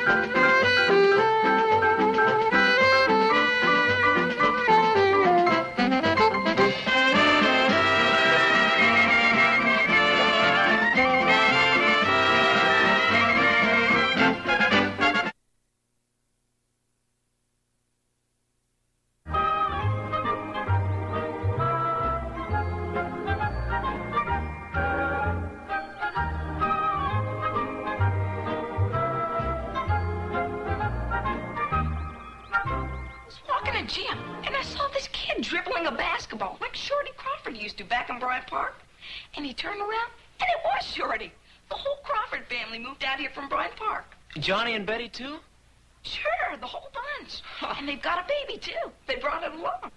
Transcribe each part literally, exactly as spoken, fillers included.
Gym, and I saw this kid dribbling a basketball like Shorty Crawford used to back in Bryant Park. And he turned around, and it was Shorty. The whole Crawford family moved out here from Bryant Park. Johnny and Betty, too? Sure, the whole bunch. And they've got a baby, too. They brought it along.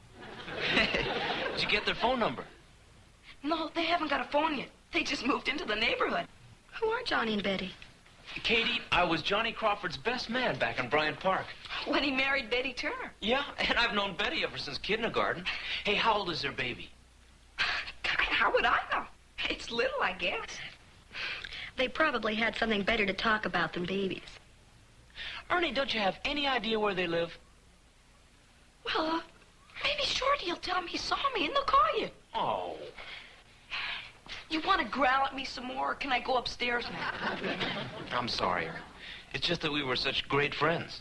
Did you get their phone number? No, they haven't got a phone yet. They just moved into the neighborhood. Who are Johnny and Betty? Katie, I was Johnny Crawford's best man back in Bryant Park. When he married Betty Turner. Yeah, and I've known Betty ever since kindergarten. Hey, how old is their baby? How would I know? It's little, I guess. They probably had something better to talk about than babies. Ernie, don't you have any idea where they live? Well, uh, maybe Shorty will tell them he saw me and they'll call you. Oh. You want to growl at me some more, or can I go upstairs now? I'm sorry, Ernie. It's just that we were such great friends.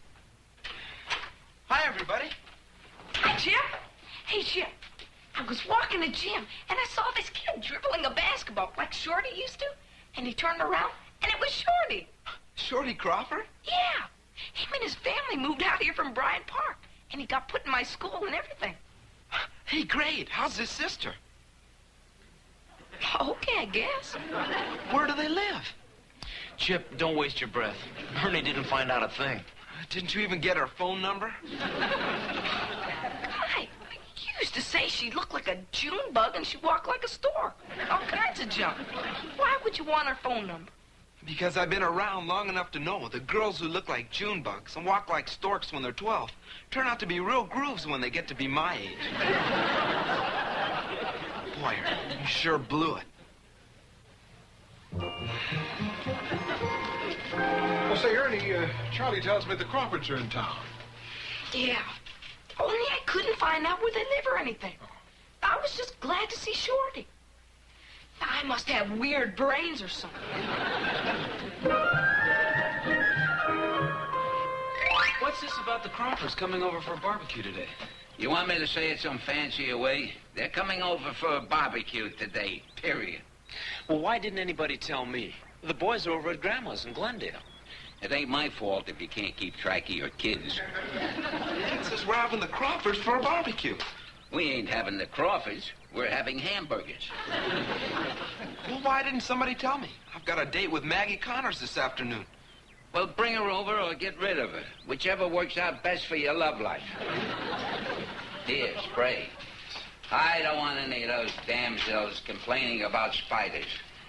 Hi, everybody. Hi, Jim. Hey, Jim. I was walking the gym, and I saw this kid dribbling a basketball like Shorty used to. And he turned around, and it was Shorty. Shorty Crawford? Yeah. Him and his family moved out here from Bryant Park, and he got put in my school and everything. Hey, great. How's his sister? Okay, I guess. Where do they live? Chip, don't waste your breath. Ernie didn't find out a thing. Didn't you even get her phone number? Hi. You used to say she looked like a June bug and she walked like a stork. All kinds of junk. Why would you want her phone number? Because I've been around long enough to know the girls who look like June bugs and walk like storks when they're twelve turn out to be real grooves when they get to be my age. Boy, you sure blew it. Well, say, Ernie, uh, Charlie tells me the Crawfords are in town. Yeah. Only I couldn't find out where they live or anything. I was just glad to see Shorty. I must have weird brains or something. What's this about the Crawfords coming over for a barbecue today? You want me to say it some fancier way? They're coming over for a barbecue today, period. Well, why didn't anybody tell me? The boys are over at Grandma's in Glendale. It ain't my fault if you can't keep track of your kids. It says we're having the Crawfords for a barbecue. We ain't having the Crawfords. We're having hamburgers. Well, why didn't somebody tell me? I've got a date with Maggie Connors this afternoon. Well, bring her over or get rid of her. Whichever works out best for your love life. Here, spray. I don't want any of those damsels complaining about spiders.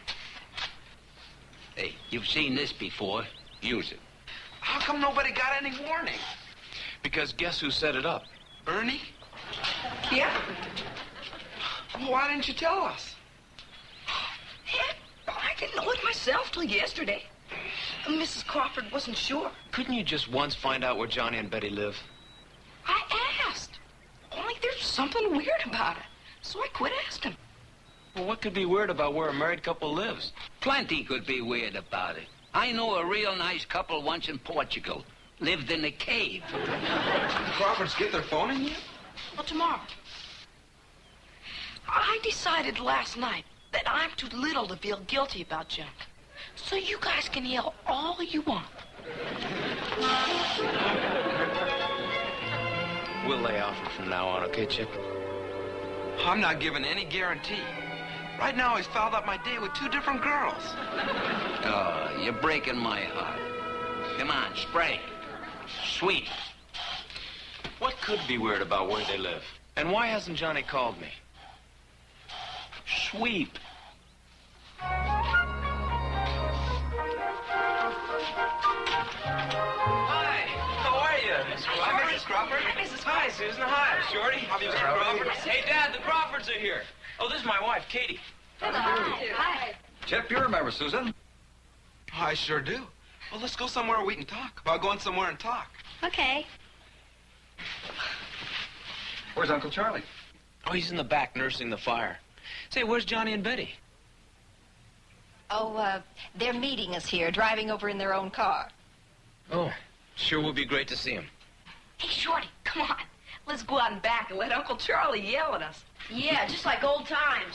Hey, you've seen this before. Use it. How come nobody got any warning? Because guess who set it up? Ernie? Yeah? Well, why didn't you tell us? Heck, I didn't know it myself till yesterday. Missus Crawford wasn't sure. Couldn't you just once find out where Johnny and Betty live? I asked. Only there's something weird about it. So I quit asking. Well, what could be weird about where a married couple lives? Plenty could be weird about it. I know a real nice couple once in Portugal. Lived in a cave. Did the Crawfords get their phone in yet? Well, tomorrow. I decided last night that I'm too little to feel guilty about junk. So you guys can yell all you want. We'll lay off it from now on, okay, Chip? I'm not giving any guarantee. Right now, he's fouled up my date with two different girls. Oh, you're breaking my heart. Come on, spray. Sweet. What could be weird about where they live? And why hasn't Johnny called me? Sweep. Hi, how are you? Hi, Missus Crawford. Hi, Missus Hi, Susan. Hi, Shorty. How are you, Mister Crawford? Hey, Dad, the Crawfords are here. Oh, this is my wife, Katie. Hi. Chip, you remember Susan? I sure do. Well, let's go somewhere we can talk. About going somewhere and talk. Okay. Where's Uncle Charlie? Oh, he's in the back nursing the fire. Say, where's Johnny and Betty? Oh, uh, they're meeting us here, driving over in their own car. Oh, sure would be great to see him. Hey, Shorty, come on. Let's go out and back and let Uncle Charlie yell at us. Yeah, just like old times.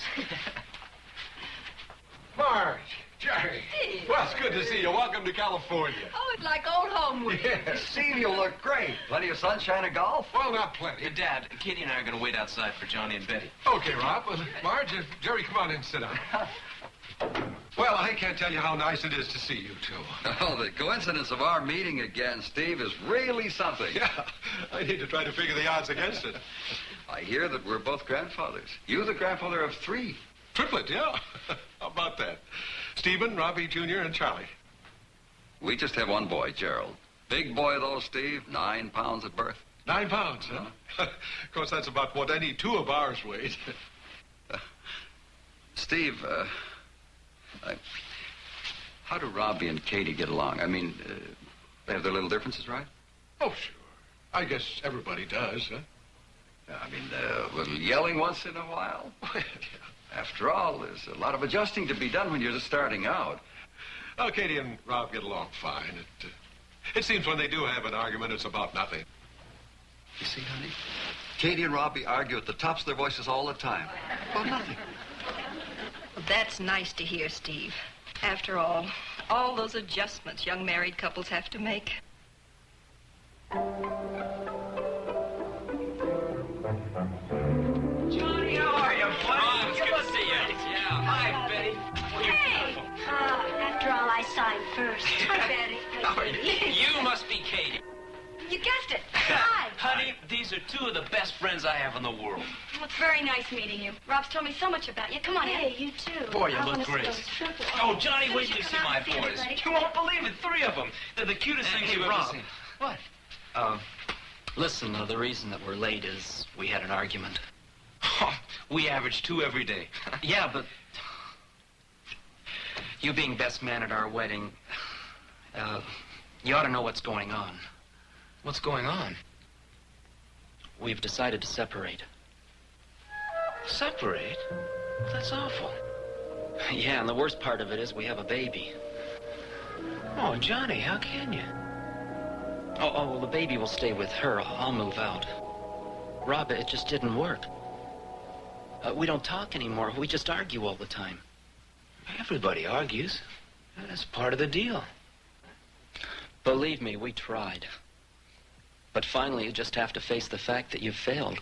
Marge, Jerry. Hey. Well, it's good to see you. Welcome to California. Oh, it's like old home with you. Yes. Steve, you look great. Plenty of sunshine and golf. Well, not plenty. Hey, Dad, Katie and I are going to wait outside for Johnny and Betty. Okay, Rob. Uh, Marge, uh, Jerry, come on in and sit down. Well, I can't tell you how nice it is to see you two. Oh, the coincidence of our meeting again, Steve, is really something. Yeah, I need to try to figure the odds against it. I hear that we're both grandfathers. You the grandfather of three. Triplet, yeah. How about that? Stephen, Robbie Junior, and Charlie. We just have one boy, Gerald. Big boy, though, Steve. Nine pounds at birth. Nine pounds, huh? Of course, that's about what any two of ours weighed. uh, Steve, uh, I, how do Robbie and Katie get along? I mean, uh, they have their little differences, right? Oh, sure. I guess everybody does, huh? I mean, uh, a little yelling once in a while. After all, there's a lot of adjusting to be done when you're just starting out. Oh, Katie and Rob get along fine. It, uh, it seems when they do have an argument, it's about nothing. You see, honey? Katie and Robbie argue at the tops of their voices all the time. About nothing. Well, that's nice to hear, Steve. After all, all those adjustments young married couples have to make. Johnny, how are you, buddy? Oh, it's good to see you. Yeah. Hi, Betty. Hey! Uh, after all, I signed first. Hi, Betty. How are you? You must be Katie. You guessed it. Hi. Honey, these are two of the best friends I have in the world. Well, it's very nice meeting you. Rob's told me so much about you. Come on in. Hey, you too. Boy, you look great. Oh, Johnny, wait till you see my boys. You won't believe it. Three of them. They're the cutest things Hey, you've Rob. ever seen. What? Uh, listen, uh, the reason that we're late is we had an argument. Oh, we average two every day. Yeah, but you being best man at our wedding, uh, you ought to know what's going on. What's going on? We've decided to separate. Separate? That's awful. Yeah, and the worst part of it is we have a baby. Oh, Johnny, how can you? Oh, oh, well, the baby will stay with her. I'll move out. Rob, it just didn't work. Uh, we don't talk anymore. We just argue all the time. Everybody argues. That's part of the deal. Believe me, we tried. But finally, you just have to face the fact that you've failed.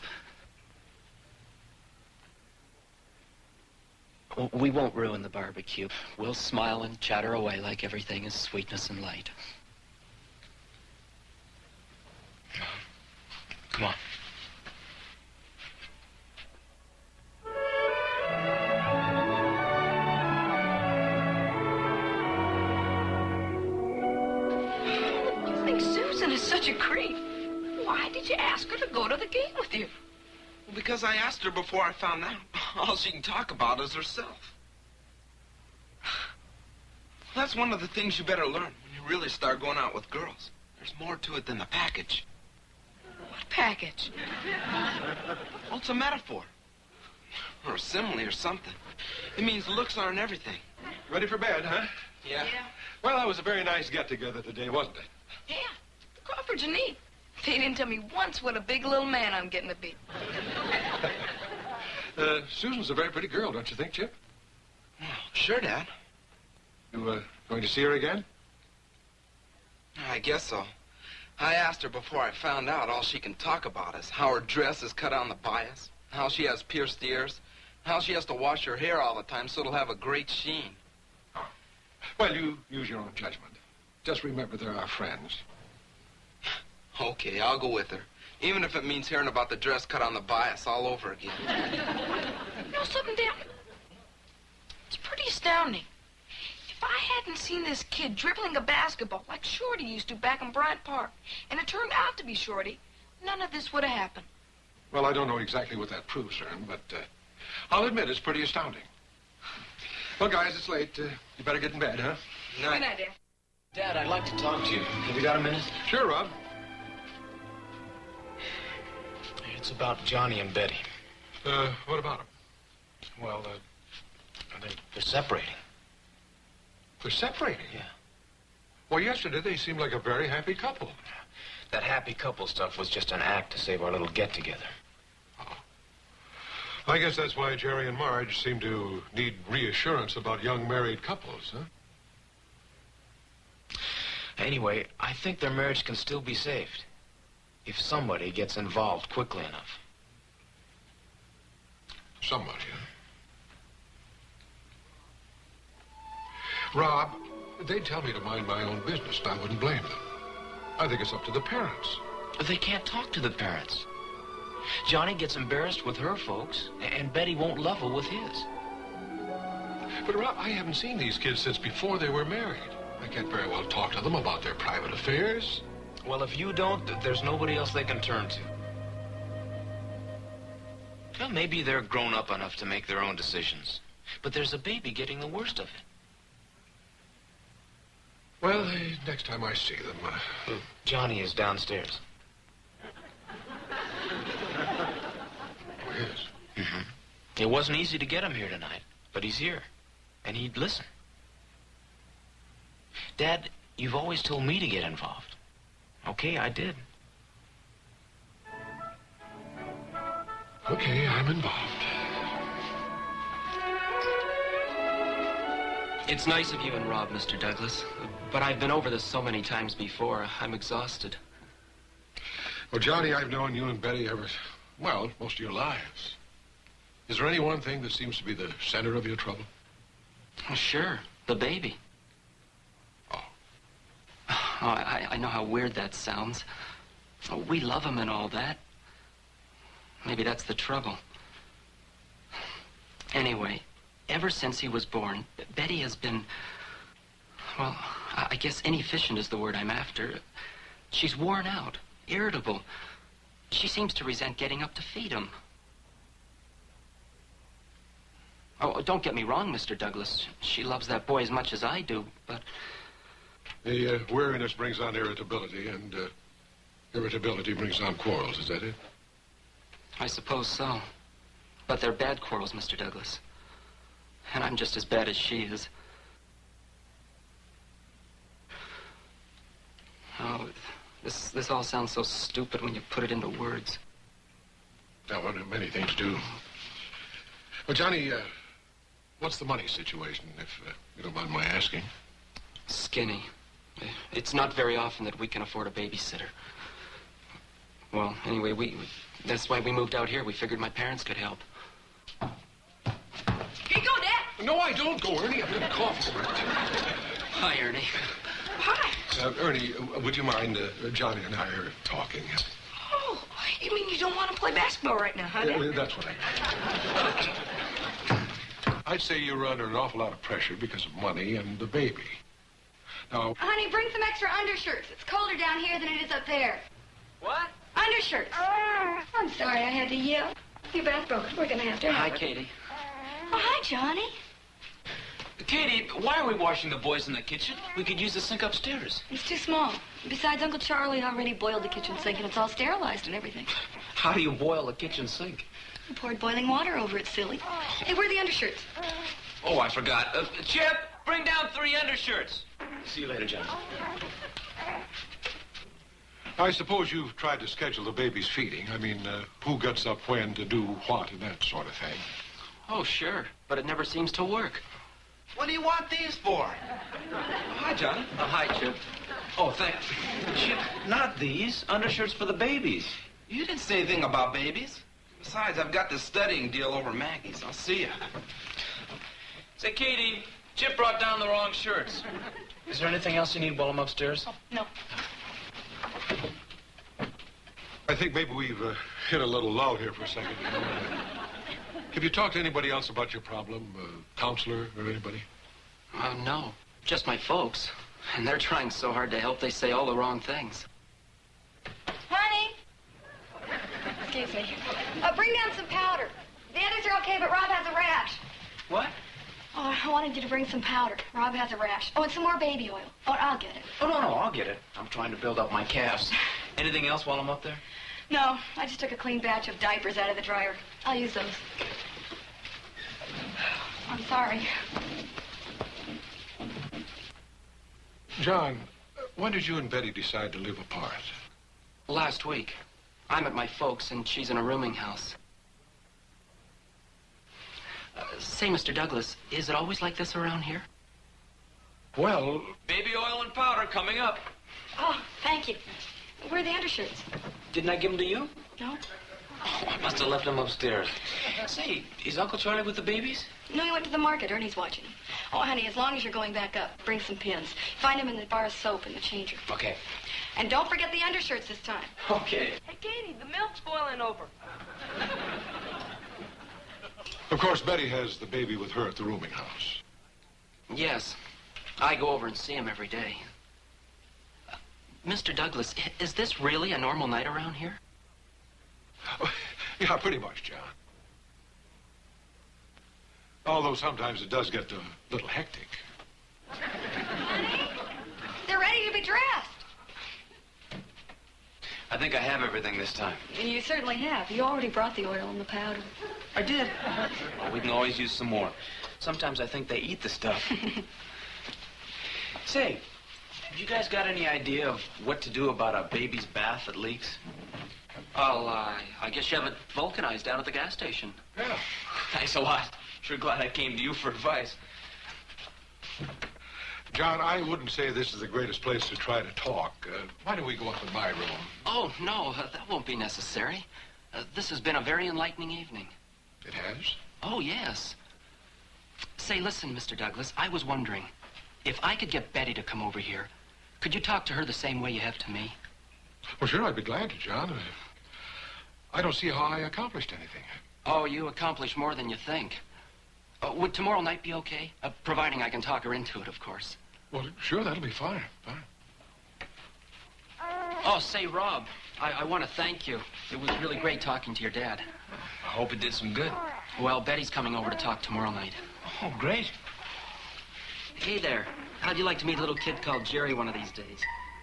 We won't ruin the barbecue. We'll smile and chatter away like everything is sweetness and light. Come on. You think Susan is such a creep? Why did you ask her to go to the game with you? Well, because I asked her before I found out. All she can talk about is herself. That's one of the things you better learn when you really start going out with girls. There's more to it than the package. What package? Well, it's a metaphor. Or a simile or something. It means looks aren't everything. Ready for bed, huh? Yeah. Well, that was a very nice get-together today, wasn't it? Yeah, the Crawfords are neat. They didn't tell me once what a big little man I'm getting to be. Uh, Susan's a very pretty girl, don't you think, Chip? Oh, sure, Dad. You, uh, going to see her again? I guess so. I asked her before I found out all she can talk about is how her dress is cut on the bias, how she has pierced ears, how she has to wash her hair all the time so it'll have a great sheen. Well, you use your own judgment. Just remember they're our friends. Okay, I'll go with her. Even if it means hearing about the dress cut on the bias all over again. You know something, Dad? It's pretty astounding. If I hadn't seen this kid dribbling a basketball like Shorty used to back in Bryant Park, and it turned out to be Shorty, none of this would have happened. Well, I don't know exactly what that proves, Ern, but uh, I'll admit it's pretty astounding. Well, guys, it's late. Uh, you better get in bed, huh? Night. Good night, Dad. Dad, I'd like to talk to you. Have you got a minute? Sure, Rob. It's about Johnny and Betty. Uh, what about them? Well, uh, they're, they're separating. They're separating? Yeah. Well, yesterday they seemed like a very happy couple. That happy couple stuff was just an act to save our little get-together. Oh. I guess that's why Jerry and Marge seem to need reassurance about young married couples, huh? Anyway, I think their marriage can still be saved if somebody gets involved quickly enough. Somebody, huh? Rob, they'd tell me to mind my own business, and I wouldn't blame them. I think it's up to the parents. They can't talk to the parents. Johnny gets embarrassed with her folks, and Betty won't level with his. But, Rob, I haven't seen these kids since before they were married. I can't very well talk to them about their private affairs. Well, if you don't, there's nobody else they can turn to. Well, maybe they're grown up enough to make their own decisions. But there's a baby getting the worst of it. Well, uh, next time I see them... Uh... Johnny is downstairs. Oh, yes? Mm-hmm. It wasn't easy to get him here tonight, but he's here. And he'd listen. Dad, you've always told me to get involved. Okay, I did. Okay, I'm involved. It's nice of you and Rob, Mister Douglas. But I've been over this so many times before, I'm exhausted. Well, Johnny, I've known you and Betty ever, well, most of your lives. Is there any one thing that seems to be the center of your trouble? Oh, sure. The baby. Oh. Oh, I, I know how weird that sounds. Oh, we love him and all that. Maybe that's the trouble. Anyway, ever since he was born, Betty has been, well, I guess inefficient is the word I'm after. She's worn out, irritable. She seems to resent getting up to feed him. Oh, don't get me wrong, Mister Douglas. She loves that boy as much as I do, but... The uh, weariness brings on irritability, and uh, irritability brings on quarrels. Is that it? I suppose so. But they're bad quarrels, Mister Douglas. And I'm just as bad as she is. Oh, this, this all sounds so stupid when you put it into words. Now, well, many things do. Well, Johnny, uh, what's the money situation, if uh, you don't mind my asking? Skinny. It's not very often that we can afford a babysitter. Well, anyway, we, we that's why we moved out here. We figured my parents could help. Here you go, Dad. No, I don't go, Ernie. I've got a cough for it. Hi, Ernie. Hi. Uh, Ernie, uh, would you mind, uh, Johnny and I are talking. Oh, you mean you don't want to play basketball right now, huh, Dad? Uh, that's what I mean. I'd say you're under an awful lot of pressure because of money and the baby. Now... Honey, bring some extra undershirts. It's colder down here than it is up there. What? Undershirts. Uh, I'm sorry I had to yell. Your bath broke. We're going to have to Hi, have it. Katie. Oh, hi, Johnny. Katie, why are we washing the boys in the kitchen? We could use the sink upstairs. It's too small. Besides, Uncle Charlie already boiled the kitchen sink, and it's all sterilized and everything. How do you boil a kitchen sink? He poured boiling water over it, silly. Hey, where are the undershirts? Oh, I forgot. Uh, Chip, bring down three undershirts. See you later, John. I suppose you've tried to schedule the baby's feeding. I mean, uh, who gets up when to do what and that sort of thing. Oh, sure. But it never seems to work. What do you want these for? Hi, Johnny. Oh, hi, Chip. Oh, thank Chip, not these. Undershirts for the babies. You didn't say anything about babies. Besides, I've got this studying deal over Maggie's. I'll see you. Say, Katie, Chip brought down the wrong shirts. Is there anything else you need while I'm upstairs? Oh, no. I think maybe we've uh, hit a little lull here for a second. You know? Have you talked to anybody else about your problem? A counselor or anybody? Oh, no. Just my folks. And they're trying so hard to help, they say all the wrong things. Honey. Excuse me. Uh, bring down some powder. The others are okay, but Rob has a rash. What? Oh, I wanted you to bring some powder. Rob has a rash. Oh, and some more baby oil. Oh, I'll get it. Oh, no, no, I'll get it. I'm trying to build up my calves. Anything else while I'm up there? No, I just took a clean batch of diapers out of the dryer. I'll use those. I'm sorry. John, when did you and Betty decide to live apart? Last week. I'm at my folks, and she's in a rooming house. Uh, say, Mister Douglas, is it always like this around here? Well... Baby oil and powder coming up. Oh, thank you. Where are the undershirts? Didn't I give them to you? No. Oh, I must have left them upstairs. Say, is Uncle Charlie with the babies? No, he went to the market. Ernie's watching him. Oh, honey, as long as you're going back up, bring some pins. Find him in the bar of soap in the change room. Okay. And don't forget the undershirts this time. Okay. Hey, Katie, the milk's boiling over. Of course, Betty has the baby with her at the rooming house. Yes. I go over and see him every day. Uh, Mister Douglas, i- is this really a normal night around here? Yeah, pretty much, John. Although sometimes it does get a little hectic. Honey, they're ready to be dressed. I think I have everything this time. And you certainly have. You already brought the oil and the powder. I did. Well, we can always use some more. Sometimes I think they eat the stuff. Say, have you guys got any idea of what to do about a baby's bath that leaks? Well, uh, I guess you have it vulcanized down at the gas station. Yeah. Thanks a lot. Sure glad I came to you for advice. John, I wouldn't say this is the greatest place to try to talk. Uh, why don't we go up in my room? Oh, no, uh, that won't be necessary. Uh, this has been a very enlightening evening. It has? Oh, yes. Say, listen, Mister Douglas, I was wondering, if I could get Betty to come over here, could you talk to her the same way you have to me? Well, sure, I'd be glad to, John. Uh, I don't see how I accomplished anything. Oh, you accomplish more than you think. Uh, would tomorrow night be okay? Uh, providing I can talk her into it, of course. Well, sure, that'll be fine. Fine. Oh, say, Rob, I, I want to thank you. It was really great talking to your dad. I hope it did some good. Well, Betty's coming over to talk tomorrow night. Oh, great. Hey there. How'd you like to meet a little kid called Jerry one of these days?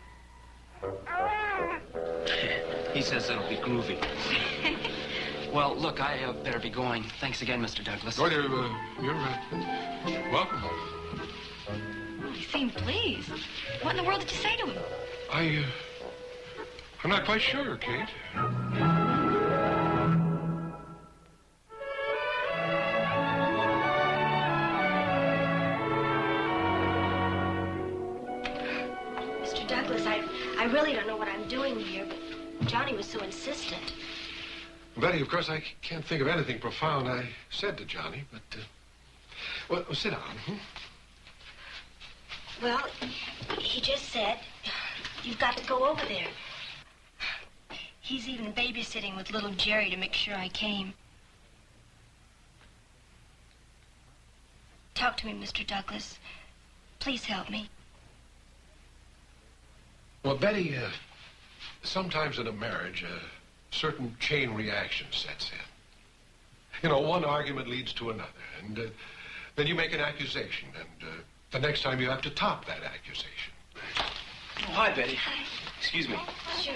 He says that'll be groovy. Well, look, I uh, better be going. Thanks again, Mister Douglas. Oh, you're, uh, you're uh, welcome. He seemed pleased. What in the world did you say to him? I, uh, I'm not quite sure, Kate. Mister Douglas, I, I really don't know what I'm doing here, but Johnny was so insistent. Betty, of course, I can't think of anything profound I said to Johnny, but, uh, well, sit down. Hmm? Well, he just said, you've got to go over there. He's even babysitting with little Jerry to make sure I came. Talk to me, Mister Douglas. Please help me. Well, Betty, uh, sometimes in a marriage, a certain chain reaction sets in. You know, one argument leads to another, and uh, then you make an accusation, and uh, the next time you have to top that accusation. Oh, hi, Betty. Hi. Excuse me. Sure.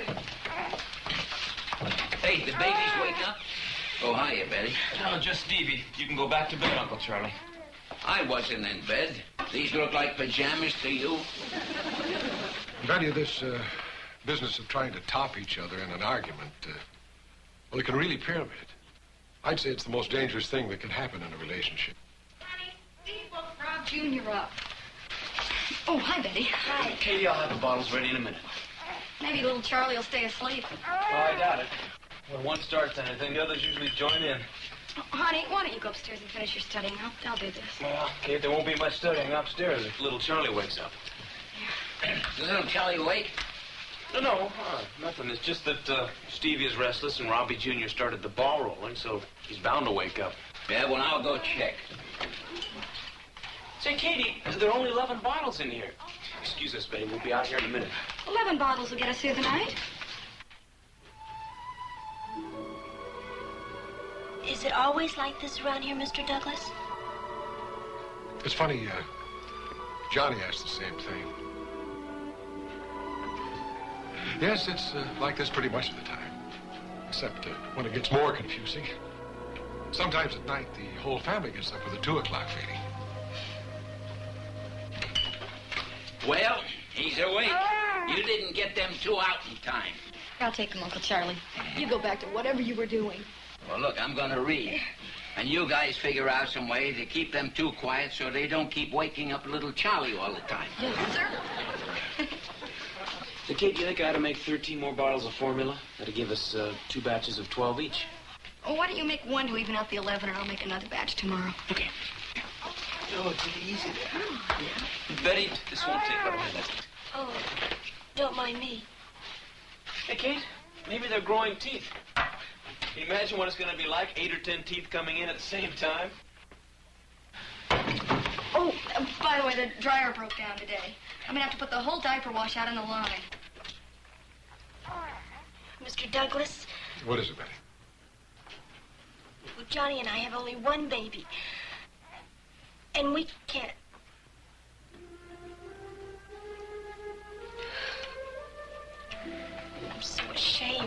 Hey, the babies wake up? Oh, hiya, Betty. No, just Stevie. You can go back to bed, Uncle Charlie. I wasn't in bed. These look like pajamas to you. Betty, this uh, business of trying to top each other in an argument, uh, well, it can really pyramid. I'd say it's the most dangerous thing that can happen in a relationship. Honey, Steve woke Rob Junior up. Oh, hi, Betty. Hi. Katie, I'll have the bottles ready in a minute. Maybe little Charlie will stay asleep. Oh, I doubt it. When one starts anything, the others usually join in. Oh, honey, why don't you go upstairs and finish your studying? I'll, I'll do this. Well, Kate, there won't be much studying upstairs if little Charlie wakes up. Is little Charlie awake? No, no, uh, nothing. It's just that uh, Stevie is restless and Robbie Junior started the ball rolling, so he's bound to wake up. Yeah, well, I'll go check. Say, Katie, there are only eleven bottles in here. Excuse us, Betty. We'll be out here in a minute. Eleven bottles will get us through the night. Is it always like this around here, Mister Douglas? It's funny, uh, Johnny asked the same thing. Yes, it's uh, like this pretty much of the time. Except uh, when it gets more confusing. Sometimes at night, the whole family gets up with a two o'clock feeding. Well, he's awake. You didn't get them two out in time. I'll take them, Uncle Charlie. You go back to whatever you were doing. Well, look, I'm going to read. And you guys figure out some way to keep them two quiet so they don't keep waking up little Charlie all the time. Yes, sir. So, Kate, do you think I ought to make thirteen more bottles of formula? That'll give us uh, two batches of twelve each. Oh, why don't you make one to even out the eleven, and I'll make another batch tomorrow. Okay. Oh, take it easy there. Yeah. Betty, this won't take but a minute. Oh, don't mind me. Hey, Kate, maybe they're growing teeth. Can you imagine what it's going to be like, eight or ten teeth coming in at the same time? Oh, uh, by the way, the dryer broke down today. I'm going to have to put the whole diaper wash out in the line. Mister Douglas, What is it, Betty? well, Johnny and I have only one baby. And we can't. I'm so ashamed.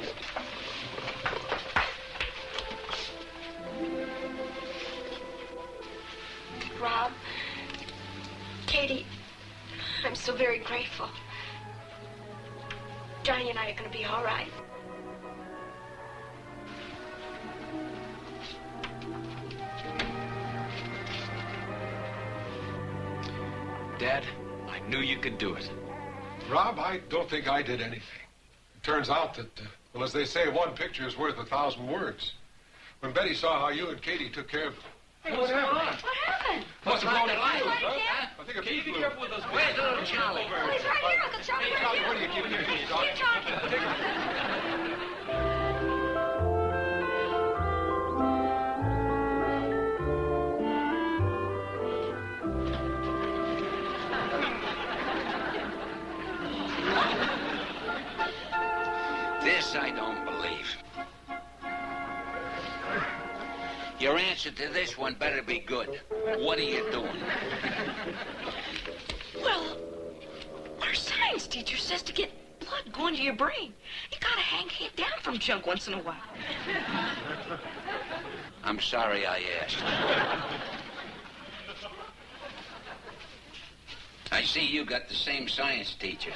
Rob, Katie, I'm so very grateful. Johnny and I are going to be all right. Dad, I knew you could do it. Rob, I don't think I did anything. It turns out that, uh, well, as they say, one picture is worth a thousand words. When Betty saw how you and Katie took care of... Hey, what's going on? What happened? Must have blown it Light, loose, huh? huh? I think a Katie, bee be blew. careful with those. Where's little Charlie? Oh, he's right here, Uncle Charlie. Hey, right Charlie, here. what are you keeping here? Here, Doc? Charlie. Take her. This I don't believe. Your answer to this one better be good. What are you doing? Well, our science teacher says to get blood going to your brain, you gotta hang it down from junk once in a while. I'm sorry I asked. I see you got the same science teacher.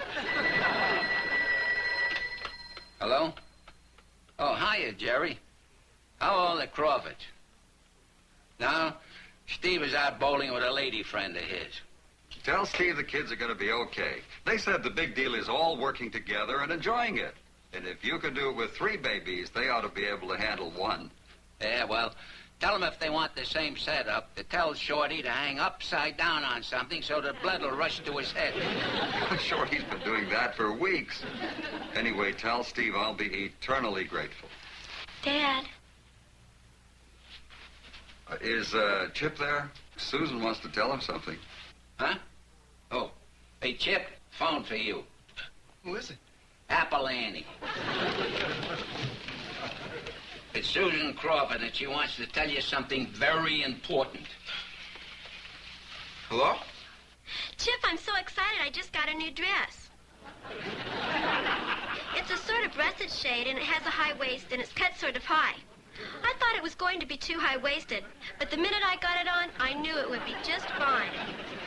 Hello? Oh, hiya, Jerry. How are all the Crawfords? No? Steve is out bowling with a lady friend of his. Tell Steve the kids are going to be okay. They said the big deal is all working together and enjoying it. And if you can do it with three babies, they ought to be able to handle one. Yeah, well, tell them if they want the same setup, to tell Shorty to hang upside down on something so the blood will rush to his head. Shorty's been doing that for weeks. Anyway, tell Steve I'll be eternally grateful. Dad. Uh, is uh, Chip there? Susan wants to tell him something. Huh? Oh, hey, Chip, phone for you. Who is it? Apple Annie. It's Susan Crawford, and she wants to tell you something very important. Hello? Chip, I'm so excited. I just got a new dress. It's a sort of russet shade, and it has a high waist, and it's cut sort of high. I thought it was going to be too high-waisted, but the minute I got it on, I knew it would be just fine.